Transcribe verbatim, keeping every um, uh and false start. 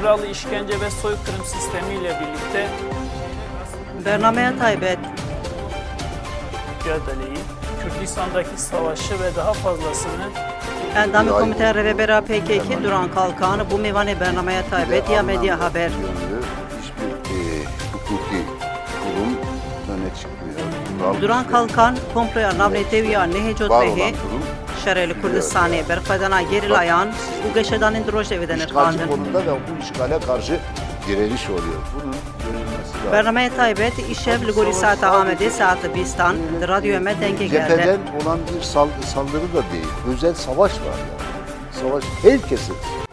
Iraklı işkence ve soykırım sistemiyle birlikte برنامه تایبەت mücadeleyi, Kürdistan'daki savaşı ve daha fazlasını ئەندامی کۆمیتە ڕێبەرا پێ کێ کی دوران کاڵکان بوو میوانێ بەرنمەیە تایبەت یا مەدیا haber. Yönlü hiçbir e, hukuki kurum öne çıkmıyor. Duran kalkan komploya navneteviya nehecot Var behe olan kurum şereli Kurdistanê berxwedana gerilayan û geşedanên di rojevê de işgalci nirxandin. konumda ve bu işgale karşı direniş oluyor. Bunun görülmesi lazım. Bernameya taybet îşev li gorî saeta Amedê saeta bîstan di radyoya me dengê gerde. Cepheden olan bir sal- saldırı da değil. Özel savaş var yani. Savaş herkesin